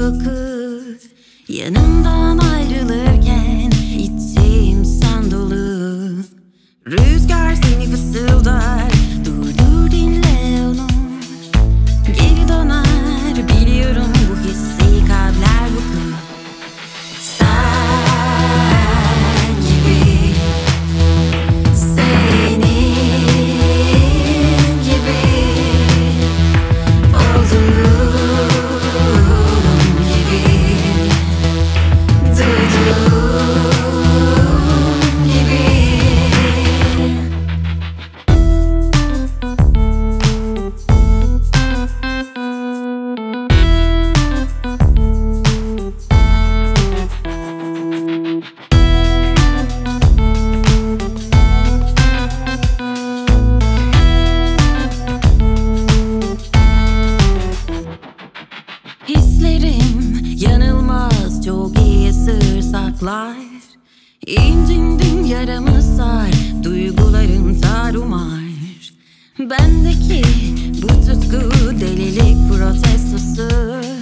koku. Yanımdan ayrılırken içim sen dolu. Rüzgar seni fısıldar, dur dinle onu. Geri döner biliyorum, bu hissi kalpler vuku. Sen gibi, senin gibi olduğum gibi, duyduğum gibi. Hislerim yanılmaz, çok iyi sır saklar. İncindin yaramı sar, duyguların tarumar. Bendeki bu tutku delilik protestosu.